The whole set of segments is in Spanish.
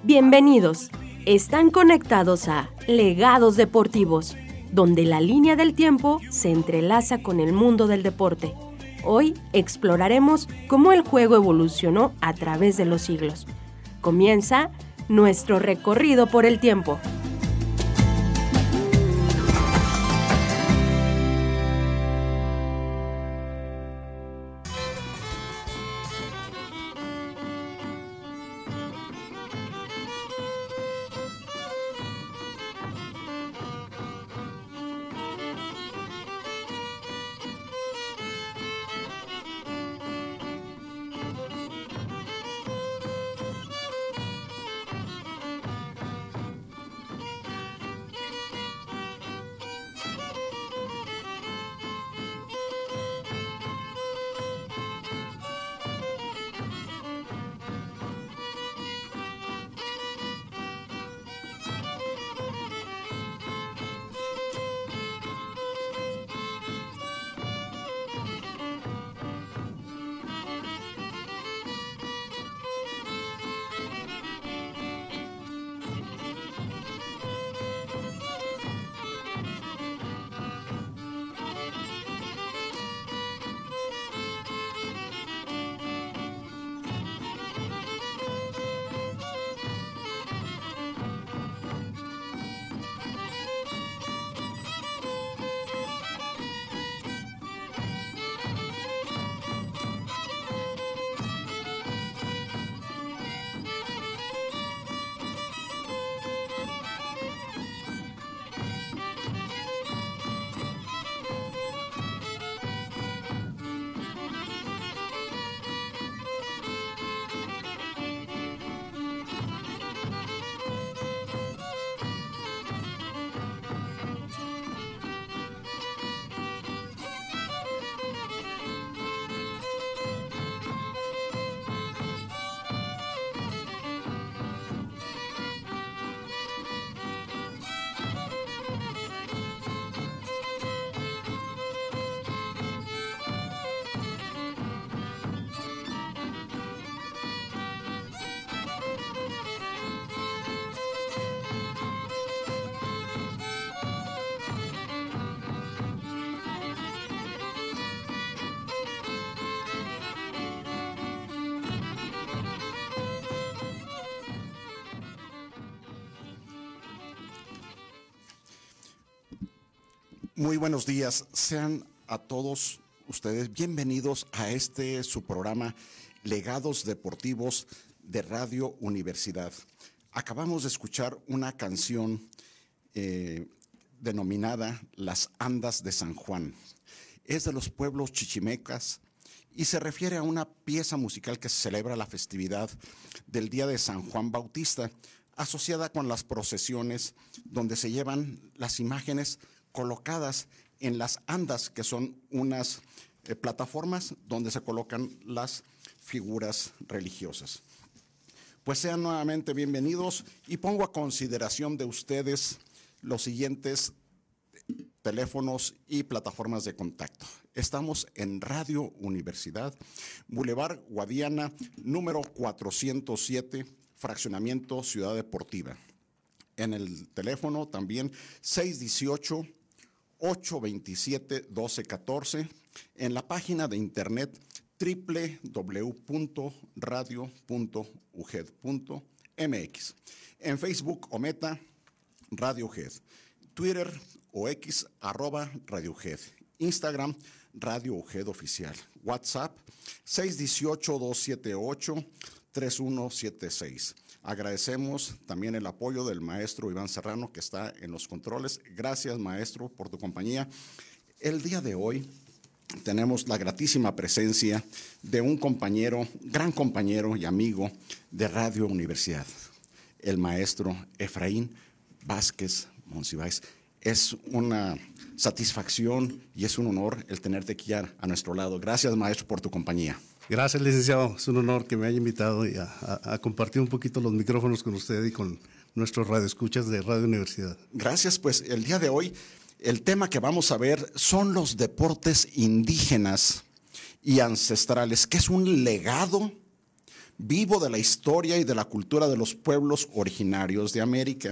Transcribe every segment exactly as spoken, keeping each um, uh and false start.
Bienvenidos. Están conectados a Legados Deportivos, donde la línea del tiempo se entrelaza con el mundo del deporte. Hoy exploraremos cómo el juego evolucionó a través de los siglos. Comienza nuestro recorrido por el tiempo. Muy buenos días, sean a todos ustedes bienvenidos a este su programa Legados Deportivos de Radio Universidad. Acabamos de escuchar una canción eh, denominada Las Andas de San Juan. Es de los pueblos chichimecas y se refiere a una pieza musical que se celebra la festividad del Día de San Juan Bautista, asociada con las procesiones donde se llevan las imágenes colocadas en las andas, que son unas eh, plataformas donde se colocan las figuras religiosas. Pues sean nuevamente bienvenidos y pongo a consideración de ustedes los siguientes teléfonos y plataformas de contacto. Estamos en Radio Universidad, Boulevard Guadiana, número cuatrocientos siete, Fraccionamiento Ciudad Deportiva. En el teléfono también seis uno ocho, ocho dos siete, uno dos uno cuatro, en la página de internet doble u doble u doble u punto radio punto u g e d punto m x, en Facebook o Meta Radio U G E D, Twitter o X arroba Radio U G E D, Instagram Radio U G E D Oficial, WhatsApp seis uno ocho, dos siete ocho, tres uno siete seis. Agradecemos también el apoyo del maestro Iván Serrano, que está en los controles. Gracias, maestro, por tu compañía. El día de hoy tenemos la gratísima presencia de un compañero, gran compañero y amigo de Radio Universidad, el maestro Efraín Vázquez Monsiváis. Es una satisfacción y es un honor el tenerte aquí a, a nuestro lado. Gracias, maestro, por tu compañía. Gracias, licenciado. Es un honor que me haya invitado y a, a, a compartir un poquito los micrófonos con usted y con nuestros radioescuchas de Radio Universidad. Gracias, pues el día de hoy el tema que vamos a ver son los deportes indígenas y ancestrales, que es un legado vivo de la historia y de la cultura de los pueblos originarios de América.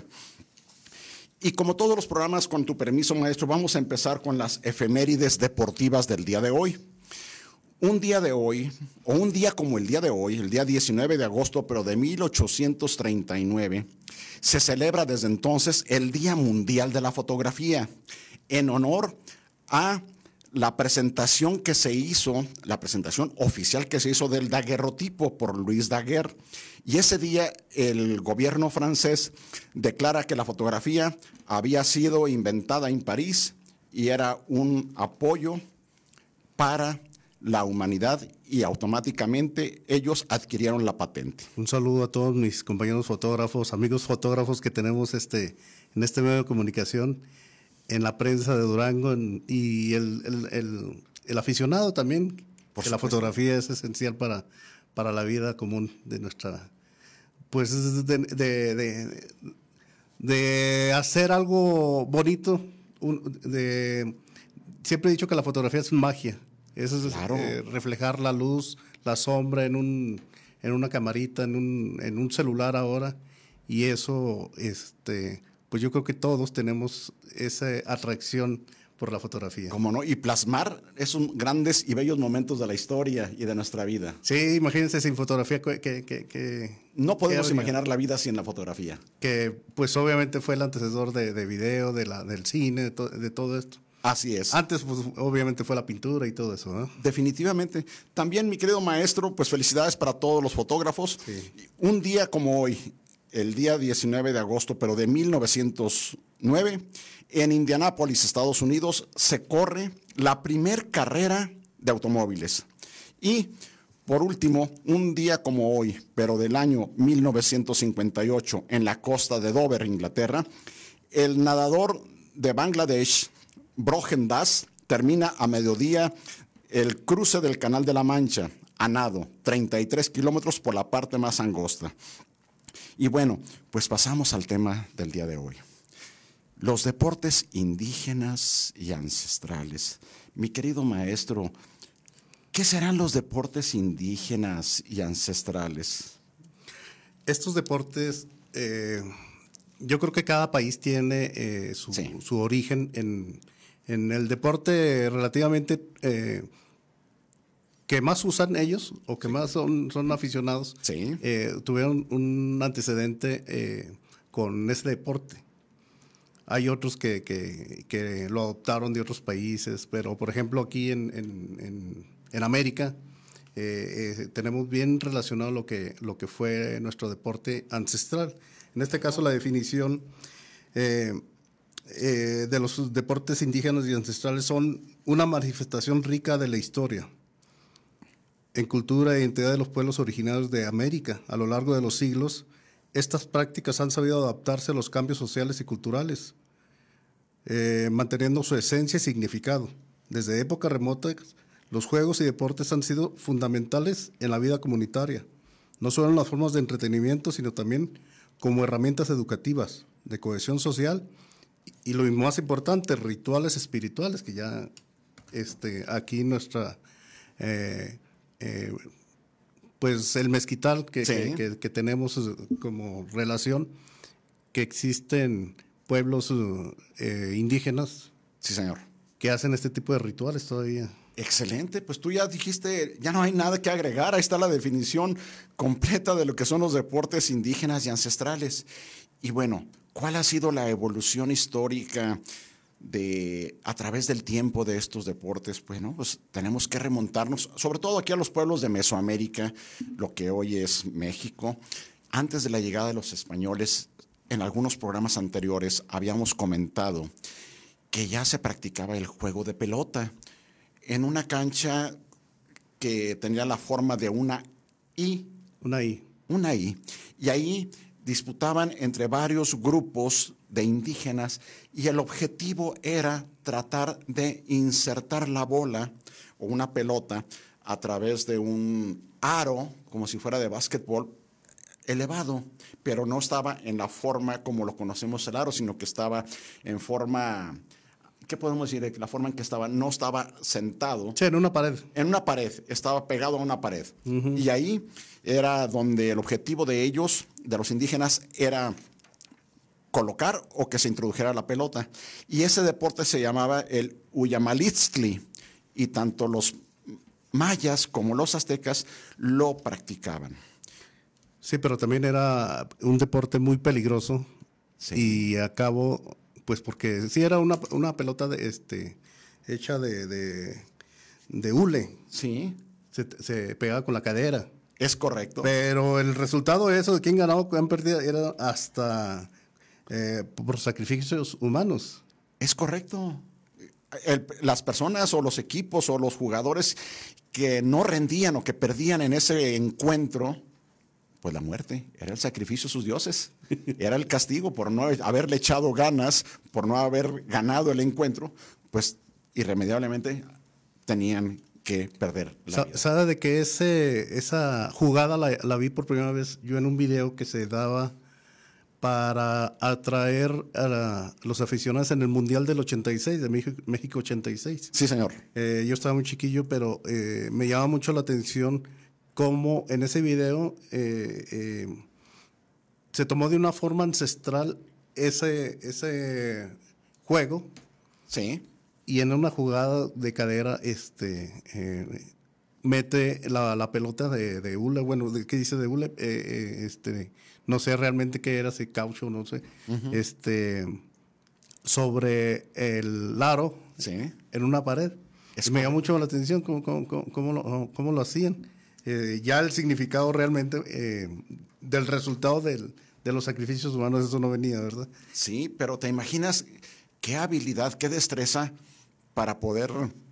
Y como todos los programas, con tu permiso, maestro, vamos a empezar con las efemérides deportivas del día de hoy. Un día de hoy, o un día como el día de hoy, el día diecinueve de agosto, pero de mil ochocientos treinta y nueve, se celebra desde entonces el Día Mundial de la Fotografía, en honor a la presentación que se hizo, la presentación oficial que se hizo del daguerrotipo por Louis Daguerre. Y ese día el gobierno francés declara que la fotografía había sido inventada en París y era un apoyo para la humanidad, y automáticamente ellos adquirieron la patente. Un saludo a todos mis compañeros fotógrafos, amigos fotógrafos que tenemos este, en este medio de comunicación, en la prensa de Durango, en, y el, el, el, el aficionado también, Por que supuesto. La fotografía es esencial para, para la vida común de nuestra, pues de, de, de, de hacer algo bonito. Un, de, siempre he dicho que la fotografía es magia. Eso es claro. eh, reflejar la luz, la sombra en un en una camarita, en un en un celular ahora, y eso este pues yo creo que todos tenemos esa atracción por la fotografía. ¿Cómo no? Y plasmar esos grandes y bellos momentos de la historia y de nuestra vida. Sí, imagínense sin fotografía que, que, que no podemos imaginar la vida sin la fotografía. Que pues obviamente fue el antecesor de, de video, de la del cine, de, to, de todo esto. Así es. Antes, pues, obviamente fue la pintura y todo eso, ¿no? Definitivamente. También, mi querido maestro, pues felicidades para todos los fotógrafos. Sí. Un día como hoy, el día diecinueve de agosto, pero de mil novecientos nueve, en Indianápolis, Estados Unidos, se corre la primer carrera de automóviles. Y, por último, un día como hoy, pero del año mil novecientos cincuenta y ocho, en la costa de Dover, Inglaterra, el nadador de Bangladesh, Brooken Das, termina a mediodía el cruce del Canal de la Mancha a nado, treinta y tres kilómetros por la parte más angosta. Y bueno, pues pasamos al tema del día de hoy. Los deportes indígenas y ancestrales. Mi querido maestro, ¿qué serán los deportes indígenas y ancestrales? Estos deportes, eh, yo creo que cada país tiene eh, su, sí. su origen en... En el deporte relativamente eh, que más usan ellos o que más son, son aficionados, sí. eh, tuvieron un antecedente eh, con ese deporte. Hay otros que, que, que lo adoptaron de otros países, pero por ejemplo aquí en, en, en, en América eh, eh, tenemos bien relacionado lo que, lo que fue nuestro deporte ancestral. En este caso la definición eh, Eh, de los deportes indígenas y ancestrales son una manifestación rica de la historia, en cultura e identidad de los pueblos originarios de América. A lo largo de los siglos, estas prácticas han sabido adaptarse a los cambios sociales y culturales, eh, manteniendo su esencia y significado. Desde épocas remotas, los juegos y deportes han sido fundamentales en la vida comunitaria, no solo en las formas de entretenimiento, sino también como herramientas educativas, de cohesión social, y lo más importante, rituales espirituales, que ya este, aquí nuestra, eh, eh, pues el mezquital que, sí. que, que, que tenemos como relación, que existen pueblos eh, indígenas. Sí, señor. Que hacen este tipo de rituales todavía. Excelente, pues tú ya dijiste, ya no hay nada que agregar, ahí está la definición completa de lo que son los deportes indígenas y ancestrales. Y bueno, ¿cuál ha sido la evolución histórica de, a través del tiempo de estos deportes? Bueno, pues tenemos que remontarnos, sobre todo aquí a los pueblos de Mesoamérica, lo que hoy es México. Antes de la llegada de los españoles, en algunos programas anteriores habíamos comentado que ya se practicaba el juego de pelota en una cancha que tenía la forma de una I. Una I. Una I. Y ahí disputaban entre varios grupos de indígenas y el objetivo era tratar de insertar la bola o una pelota a través de un aro, como si fuera de básquetbol, elevado, pero no estaba en la forma como lo conocemos el aro, sino que estaba en forma ¿qué podemos decir? La forma en que estaba, no estaba sentado. Sí, en una pared. En una pared, estaba pegado a una pared. Uh-huh. Y ahí era donde el objetivo de ellos, de los indígenas, era colocar o que se introdujera la pelota. Y ese deporte se llamaba el Uyamalitztli, y tanto los mayas como los aztecas lo practicaban. Sí, pero también era un deporte muy peligroso. Sí. Y a cabo, pues porque sí era una, una pelota de este hecha de, de, de hule. Sí. Se, se pegaba con la cadera. Es correcto. Pero el resultado de eso, de quién ganaba, quién perdía, era hasta eh, por sacrificios humanos. Es correcto. El, las personas o los equipos o los jugadores que no rendían o que perdían en ese encuentro, pues la muerte, era el sacrificio a sus dioses, era el castigo por no haberle echado ganas, por no haber ganado el encuentro, pues irremediablemente tenían que perder la vida. ¿Sabe de que ese, esa jugada la, la vi por primera vez yo en un video que se daba para atraer a la, los aficionados en el Mundial del ochenta y seis, de México, México ochenta y seis? Sí, señor. Eh, yo estaba muy chiquillo, pero eh, me llama mucho la atención cómo en ese video eh, eh, se tomó de una forma ancestral ese, ese juego. Sí. Y en una jugada de cadera este, eh, mete la, la pelota de, de hule, bueno, de, ¿qué dice de hule? Eh, eh, este, no sé realmente qué era, ese caucho, no sé, uh-huh. este, sobre el aro, sí, en una pared. Es me llama mucho la atención cómo, cómo, cómo, cómo, lo, cómo lo hacían. Eh, ya el significado realmente eh, del resultado del, de los sacrificios humanos, eso no venía, ¿verdad? Sí, pero ¿te imaginas qué habilidad, qué destreza para poder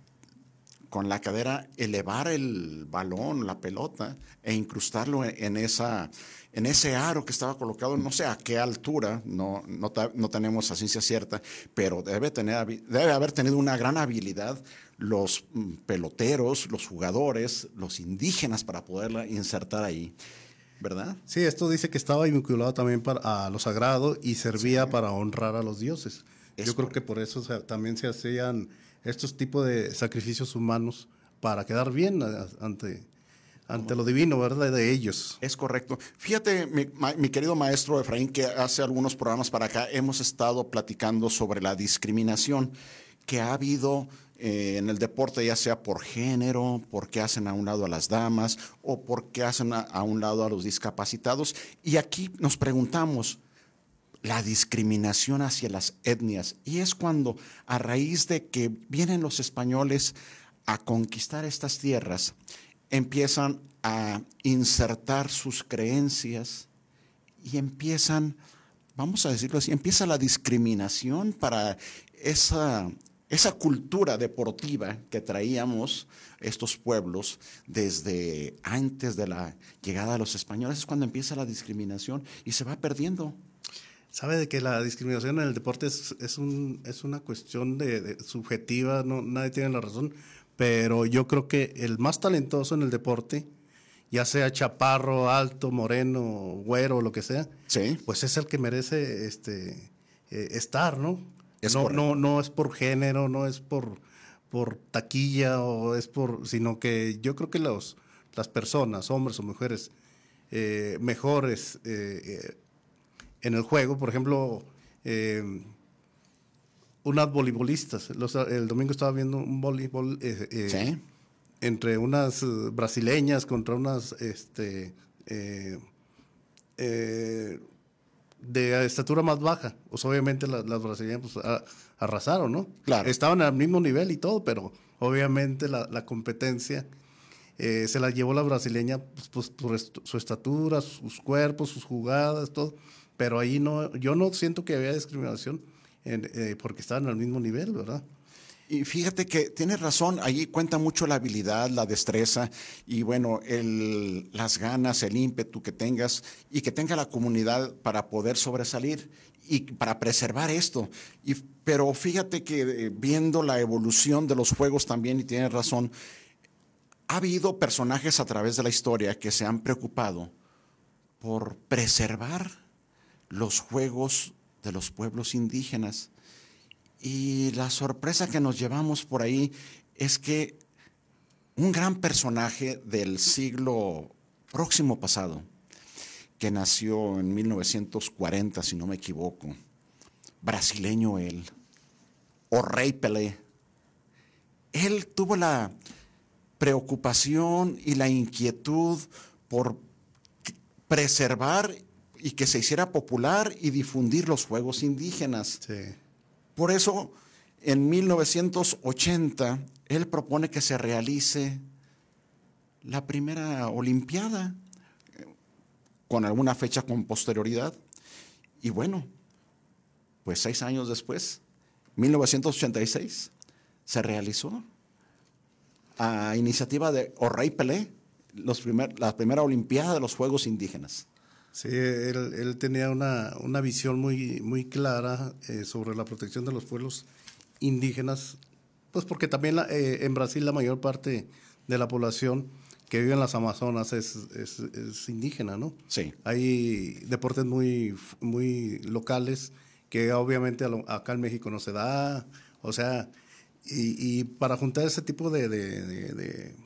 con la cadera elevar el balón, la pelota, e incrustarlo en, esa, en ese aro que estaba colocado, no sé a qué altura, no, no, no tenemos a ciencia cierta, pero debe, tener, debe haber tenido una gran habilidad los peloteros, los jugadores, los indígenas para poderla insertar ahí, ¿verdad? Sí, esto dice que estaba vinculado también para, a lo sagrado y servía sí. para honrar a los dioses. Es Yo creo correcto. que por eso o sea, también se hacían estos tipos de sacrificios humanos para quedar bien ante, ante lo divino, ¿verdad? De ellos. Es correcto. Fíjate, mi, mi querido maestro Efraín, que hace algunos programas para acá hemos estado platicando sobre la discriminación que ha habido eh, en el deporte, ya sea por género, porque hacen a un lado a las damas o porque hacen a, a un lado a los discapacitados. Y aquí nos preguntamos, la discriminación hacia las etnias, y es cuando a raíz de que vienen los españoles a conquistar estas tierras, empiezan a insertar sus creencias y empiezan, vamos a decirlo así, empieza la discriminación para esa, esa cultura deportiva que traíamos estos pueblos desde antes de la llegada de los españoles. Es cuando empieza la discriminación y se va perdiendo. Sabe de que la discriminación en el deporte es, es, un, es una cuestión de, de subjetiva, no, nadie tiene la razón, pero yo creo que el más talentoso en el deporte, ya sea chaparro, alto, moreno, güero, lo que sea, sí. pues es el que merece este, eh, estar, ¿no? Es no, no, no es por género, no es por, por taquilla, o es por, sino que yo creo que los, las personas, hombres o mujeres, eh, mejores eh, eh, en el juego, por ejemplo, eh, unas voleibolistas. Los, el domingo estaba viendo un voleibol eh, eh, ¿sí? entre unas uh, brasileñas contra unas este, eh, eh, de estatura más baja. Pues obviamente la, las brasileñas pues, a, arrasaron, ¿no? Claro. Estaban al mismo nivel y todo, pero obviamente la, la competencia eh, se la llevó la brasileña pues, pues, por est- su estatura, sus cuerpos, sus jugadas, todo. Pero ahí no, yo no siento que había discriminación en, eh, porque estaban al mismo nivel, ¿verdad? Y fíjate que tienes razón, ahí cuenta mucho la habilidad, la destreza y bueno, el, las ganas, el ímpetu que tengas y que tenga la comunidad para poder sobresalir y para preservar esto. Y, pero fíjate que eh, viendo la evolución de los juegos también, y tienes razón, ha habido personajes a través de la historia que se han preocupado por preservar los juegos de los pueblos indígenas. Y la sorpresa que nos llevamos por ahí es que un gran personaje del siglo próximo pasado, que nació en mil novecientos cuarenta, si no me equivoco, brasileño él, o Rei Pelé, él tuvo la preocupación y la inquietud por preservar y que se hiciera popular y difundir los juegos indígenas. Sí. Por eso, en mil novecientos ochenta, él propone que se realice la primera Olimpiada, con alguna fecha con posterioridad. Y bueno, pues seis años después, mil novecientos ochenta y seis, se realizó a iniciativa de Rei Pelé los primer, la primera Olimpiada de los Juegos Indígenas. Sí, él, él tenía una, una visión muy, muy clara eh, sobre la protección de los pueblos indígenas, pues porque también la, eh, en Brasil la mayor parte de la población que vive en las Amazonas es, es, es indígena, ¿no? Sí. Hay deportes muy, muy locales que obviamente acá en México no se da, o sea, y, y para juntar ese tipo de, de, de, de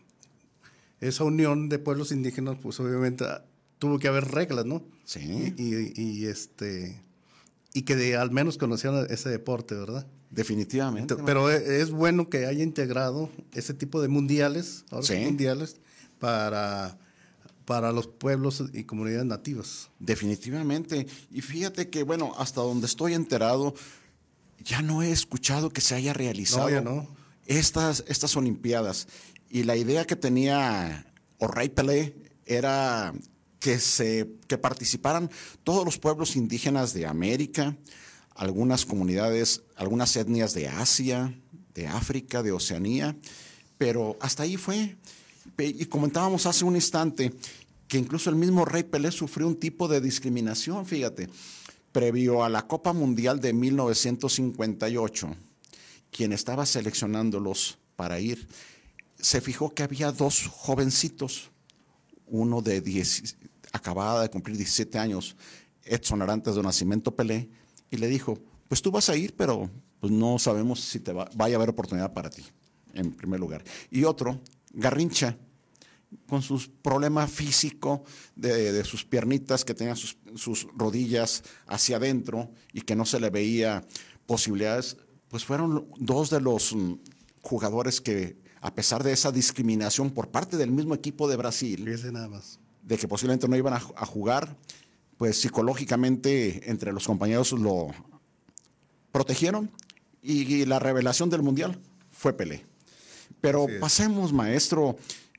esa unión de pueblos indígenas, pues obviamente tuvo que haber reglas, ¿no? Sí. Y, y, y este y que de, al menos conocieran ese deporte, ¿verdad? Definitivamente. Pero es, es bueno que haya integrado ese tipo de mundiales, ahora sí. mundiales, para, para los pueblos y comunidades nativas. Definitivamente. Y fíjate que, bueno, hasta donde estoy enterado, ya no he escuchado que se haya realizado no, ya no. estas, estas Olimpiadas. Y la idea que tenía Rei Pelé era que, se, que participaran todos los pueblos indígenas de América, algunas comunidades, algunas etnias de Asia, de África, de Oceanía, pero hasta ahí fue. Y comentábamos hace un instante que incluso el mismo Rei Pelé sufrió un tipo de discriminación, fíjate. Previo a la Copa Mundial de mil novecientos cincuenta y ocho, quien estaba seleccionándolos para ir, se fijó que había dos jovencitos, uno de diez, acababa de cumplir diecisiete años, Edson Arantes do Nascimento Pelé, y le dijo, pues tú vas a ir, pero pues no sabemos si te va, vaya a haber oportunidad para ti, en primer lugar. Y otro, Garrincha, con sus problemas físicos de, de sus piernitas, que tenía sus, sus rodillas hacia adentro y que no se le veía posibilidades, pues fueron dos de los um, jugadores que, a pesar de esa discriminación por parte del mismo equipo de Brasil, Fíjese nada más. de que posiblemente no iban a, a jugar, pues psicológicamente entre los compañeros lo protegieron y, y la revelación del Mundial fue Pelé. Pero pasemos, maestro,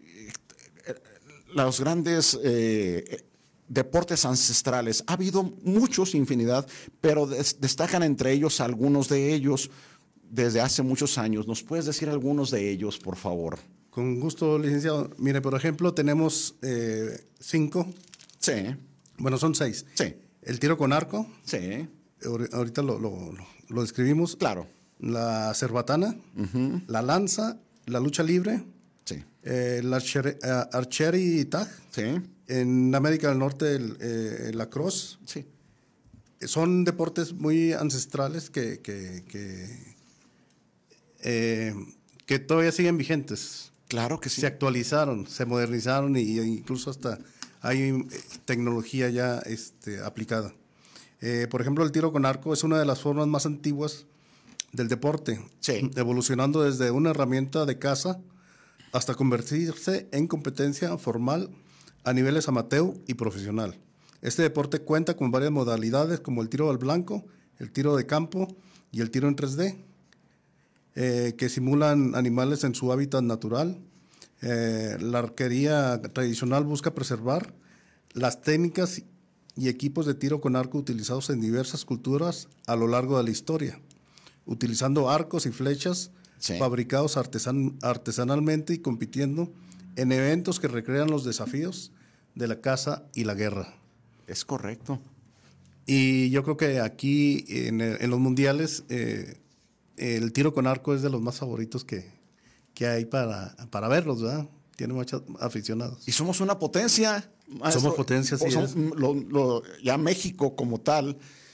los grandes eh, deportes ancestrales. Ha habido muchos, infinidad, pero des, destacan entre ellos algunos de ellos desde hace muchos años. ¿Nos puedes decir algunos de ellos, por favor? Con gusto, licenciado. Mire, por ejemplo, tenemos eh, cinco. Sí. Bueno, son seis. Sí. El tiro con arco. Sí. Ahorita lo, lo, lo describimos. Claro. La cerbatana, uh-huh. la lanza, la lucha libre. Sí. Eh, el archer, uh, archery tag. Sí. En América del Norte, el, eh, la cross. Sí. Son deportes muy ancestrales que, que, que, eh, que todavía siguen vigentes. Claro que sí. Se actualizaron, se modernizaron y, y incluso hasta hay tecnología ya este, aplicada. Eh, por ejemplo, el tiro con arco es una de las formas más antiguas del deporte, sí. evolucionando desde una herramienta de caza hasta convertirse en competencia formal a niveles amateur y profesional. Este deporte cuenta con varias modalidades como el tiro al blanco, el tiro de campo y el tiro en tres D, eh, que simulan animales en su hábitat natural. Eh, la arquería tradicional busca preservar las técnicas y equipos de tiro con arco utilizados en diversas culturas a lo largo de la historia, utilizando arcos y flechas sí. fabricados artesan, artesanalmente y compitiendo en eventos que recrean los desafíos de la caza y la guerra. Es correcto. Y yo creo que aquí en, en los mundiales eh, el tiro con arco es de los más favoritos que, que hay para, para verlos, ¿verdad? Tiene muchos aficionados. Y somos una potencia. Maestro. Somos potencia, sí. Somos, lo, lo, ya México como tal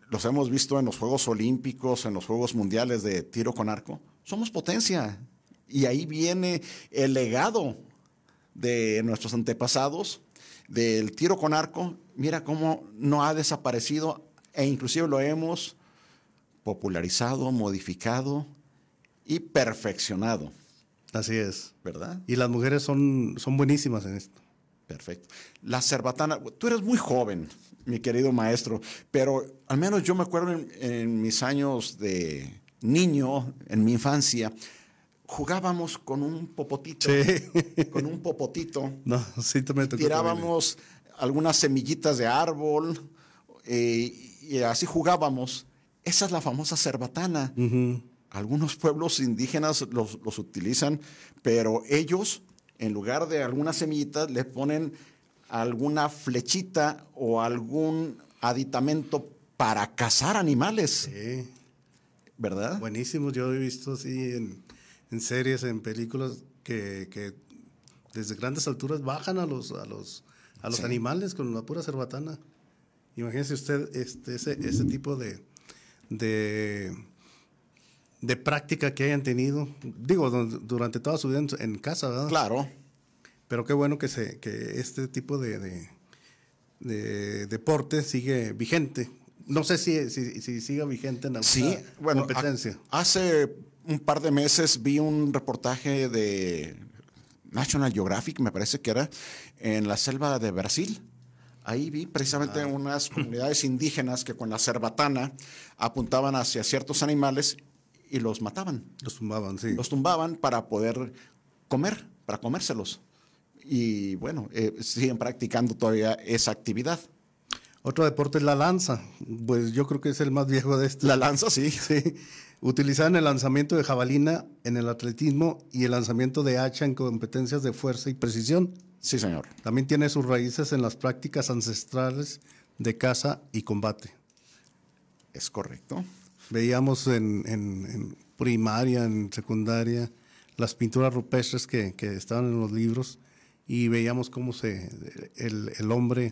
los hemos visto en los Juegos Olímpicos, en los Juegos Mundiales de tiro con arco. Somos potencia. Y ahí viene el legado de nuestros antepasados del tiro con arco. Mira cómo no ha desaparecido e inclusive lo hemos popularizado, modificado y perfeccionado. Así es. ¿Verdad? Y las mujeres son, son buenísimas en esto. Perfecto. La cerbatana, tú eres muy joven, mi querido maestro, pero al menos yo me acuerdo en, en mis años de niño, en mi infancia, jugábamos con un popotito. Sí. Con un popotito. No, sí, te me tocó. Tirábamos también algunas semillitas de árbol eh, y así jugábamos. Esa es la famosa cerbatana. Uh-huh. Algunos pueblos indígenas los, los utilizan, pero ellos, en lugar de algunas semillitas, le ponen alguna flechita o algún aditamento para cazar animales. Sí. ¿Verdad? Buenísimo. Yo he visto así en, en series, en películas, que, que desde grandes alturas bajan a los, a los, a los sí. animales con la pura cerbatana. Imagínese usted este, ese, ese tipo de... de de práctica que hayan tenido, digo, durante toda su vida en, en casa, ¿verdad? Claro. Pero qué bueno que se que este tipo de, de, de deporte sigue vigente. No sé si, si, si siga vigente en alguna sí, bueno, competencia. A, hace un par de meses vi un reportaje de National Geographic, me parece que era, en la selva de Brasil. Ahí vi precisamente ah. unas comunidades indígenas que con la cerbatana apuntaban hacia ciertos animales y los mataban. Los tumbaban, sí. Los tumbaban para poder comer, para comérselos. Y bueno, eh, siguen practicando todavía esa actividad. Otro deporte es la lanza. Pues yo creo que es el más viejo de estos. La lanza, sí. Sí. Utilizaban el lanzamiento de jabalina en el atletismo y el lanzamiento de hacha en competencias de fuerza y precisión. Sí, señor. También tiene sus raíces en las prácticas ancestrales de caza y combate. Es correcto. Veíamos en, en, en primaria, en secundaria, las pinturas rupestres que, que estaban en los libros y veíamos cómo se, el, el hombre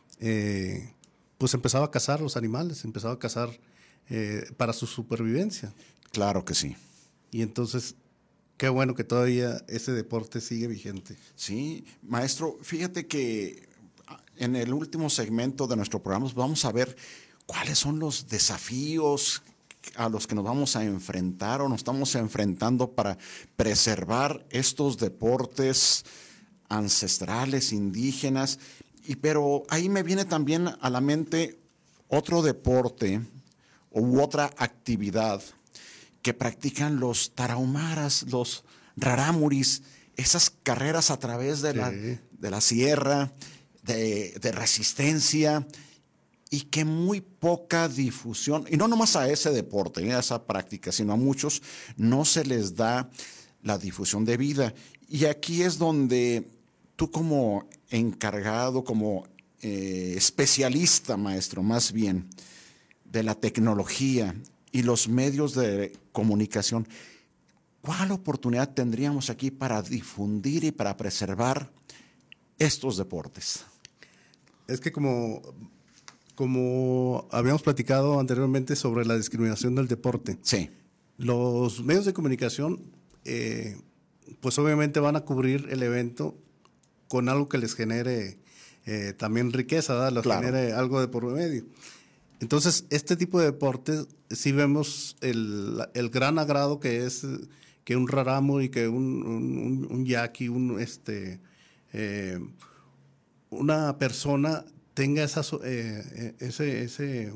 eh, pues empezaba a cazar los animales, empezaba a cazar eh, para su supervivencia. Claro que sí. Y entonces, qué bueno que todavía ese deporte sigue vigente. Sí, maestro, fíjate que en el último segmento de nuestro programa vamos a ver cuáles son los desafíos a los que nos vamos a enfrentar o nos estamos enfrentando para preservar estos deportes ancestrales, indígenas. Y pero ahí me viene también a la mente otro deporte u otra actividad que practican los tarahumaras, los rarámuris, esas carreras a través de, sí. la, de la sierra, de, de resistencia, y que muy poca difusión, y no nomás a ese deporte, a esa práctica, sino a muchos, no se les da la difusión debida. Y aquí es donde tú como encargado, como eh, especialista, maestro, más bien, de la tecnología y los medios de comunicación, ¿cuál oportunidad tendríamos aquí para difundir y para preservar estos deportes? Es que como... Como habíamos platicado anteriormente sobre la discriminación del deporte, sí. Los medios de comunicación, eh, pues obviamente van a cubrir el evento con algo que les genere eh, también riqueza, ¿verdad? Les claro. genere algo de por medio. Entonces, este tipo de deportes, sí vemos el, el gran agrado que es que un rarámuri, que un, un, un yaqui, un, este, eh, una persona tenga esa, eh, ese, ese,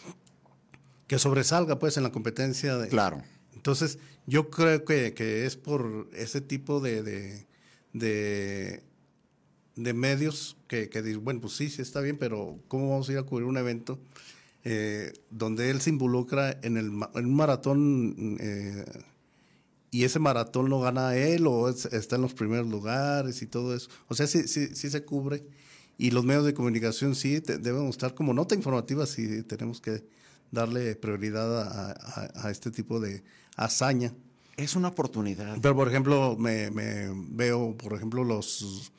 que sobresalga pues en la competencia. De, claro. Entonces, yo creo que, que es por ese tipo de, de, de, de medios que, que dicen, bueno, pues sí, sí está bien, pero ¿cómo vamos a ir a cubrir un evento eh, donde él se involucra en, el, en un maratón eh, y ese maratón lo gana él o es, está en los primeros lugares y todo eso? O sea, sí, sí, sí se cubre. Y los medios de comunicación sí te, deben estar como nota informativa, sí tenemos que darle prioridad a, a, a este tipo de hazaña. Es una oportunidad. Pero, por ejemplo, me, me veo, por ejemplo, los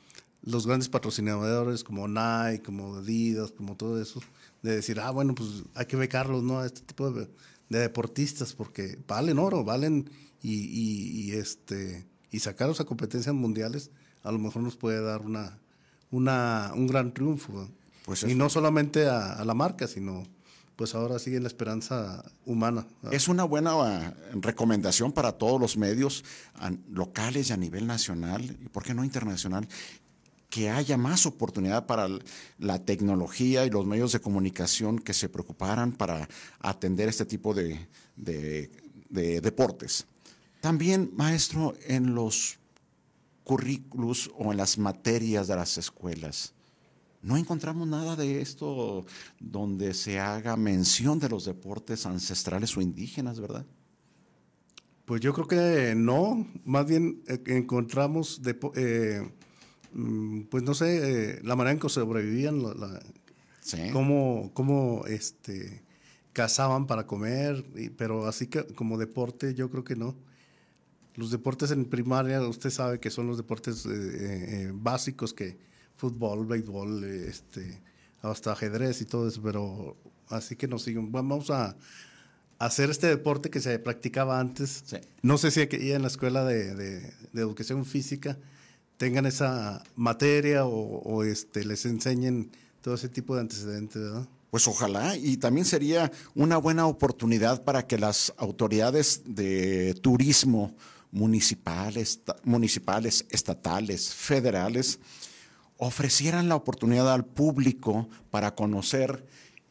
los grandes patrocinadores como Nike, como Adidas, como todo eso, de decir, ah, bueno, pues hay que becarlos, ¿no? A este tipo de, de deportistas, porque valen oro, valen, y, y, y, este, y sacarlos a competencias mundiales a lo mejor nos puede dar una, una, un gran triunfo. Pues y no solamente a, a la marca, sino pues ahora sigue la esperanza humana. Es una buena uh, recomendación para todos los medios uh, locales y a nivel nacional, y por qué no internacional, que haya más oportunidad para la tecnología y los medios de comunicación que se preocuparan para atender este tipo de, de, de deportes. También, maestro, en los currículos o en las materias de las escuelas, no encontramos nada de esto donde se haga mención de los deportes ancestrales o indígenas, ¿verdad? Pues yo creo que no, más bien eh, encontramos, de, eh, pues no sé, eh, la manera en que sobrevivían, la, la, sí. cómo, cómo este, cazaban para comer, y, pero así que como deporte yo creo que no. Los deportes en primaria, usted sabe que son los deportes eh, eh, básicos, que fútbol, béisbol, este, hasta ajedrez y todo eso, pero así que nos siguen. Vamos a hacer este deporte que se practicaba antes. Sí. No sé si aquí en la escuela de, de, de educación física tengan esa materia o, o este, les enseñen todo ese tipo de antecedentes, ¿verdad? Pues ojalá, y también sería una buena oportunidad para que las autoridades de turismo municipales, municipales, estatales, federales, ofrecieran la oportunidad al público para conocer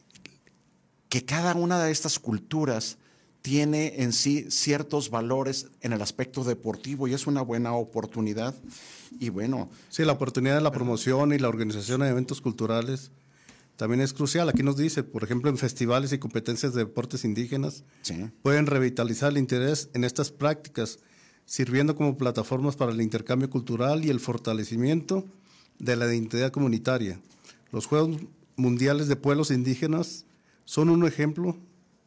que cada una de estas culturas tiene en sí ciertos valores en el aspecto deportivo, y es una buena oportunidad. Y bueno, sí, la oportunidad de la promoción y la organización de eventos culturales también es crucial. Aquí nos dice, por ejemplo, en festivales y competencias de deportes indígenas, sí, pueden revitalizar el interés en estas prácticas, sirviendo como plataformas para el intercambio cultural y el fortalecimiento de la identidad comunitaria. Los Juegos Mundiales de Pueblos Indígenas son un ejemplo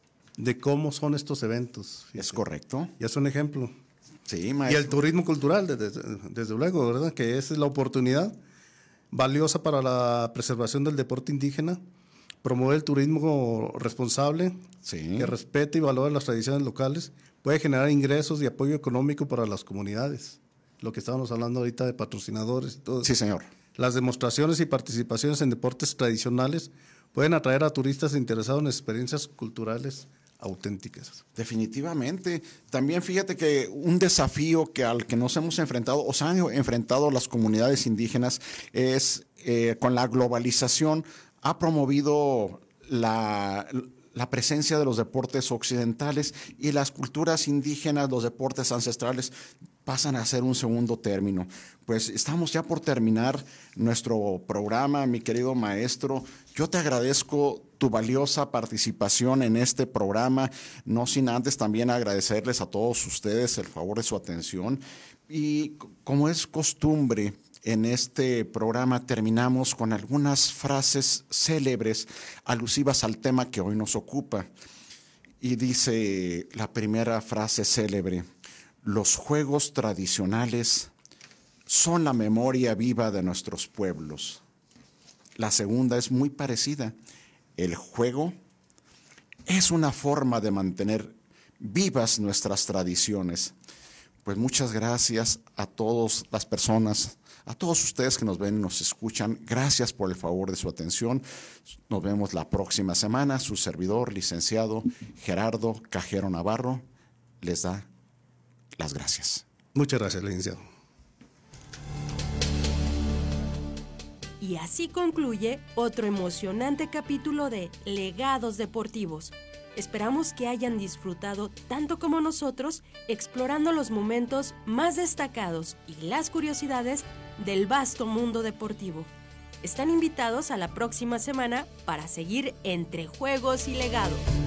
de cómo son estos eventos. Fíjate. Es correcto. Ya es un ejemplo. Sí, maestro. Y el turismo cultural, desde, desde luego, ¿verdad? Que esa es la oportunidad valiosa para la preservación del deporte indígena, promover el turismo responsable, sí, que respete y valore las tradiciones locales, puede generar ingresos y apoyo económico para las comunidades. Lo que estábamos hablando ahorita de patrocinadores y todo. Sí, señor. Las demostraciones y participaciones en deportes tradicionales pueden atraer a turistas interesados en experiencias culturales auténticas. Definitivamente. También fíjate que un desafío que al que nos hemos enfrentado o se han enfrentado las comunidades indígenas es eh, con la globalización ha promovido la, la presencia de los deportes occidentales, y las culturas indígenas, los deportes ancestrales pasan a ser un segundo término. Pues estamos ya por terminar nuestro programa, mi querido maestro. Yo te agradezco tu valiosa participación en este programa, no sin antes también agradecerles a todos ustedes el favor de su atención. Y como es costumbre, en este programa terminamos con algunas frases célebres alusivas al tema que hoy nos ocupa. Y dice la primera frase célebre: los juegos tradicionales son la memoria viva de nuestros pueblos. La segunda es muy parecida. El juego es una forma de mantener vivas nuestras tradiciones. Pues muchas gracias a todas las personas, a todos ustedes que nos ven y nos escuchan. Gracias por el favor de su atención. Nos vemos la próxima semana. Su servidor, licenciado Gerardo Cajero Navarro, les da las gracias. Muchas gracias, licenciado. Y así concluye otro emocionante capítulo de Legados Deportivos. Esperamos que hayan disfrutado tanto como nosotros explorando los momentos más destacados y las curiosidades del vasto mundo deportivo. Están invitados a la próxima semana para seguir entre juegos y legados.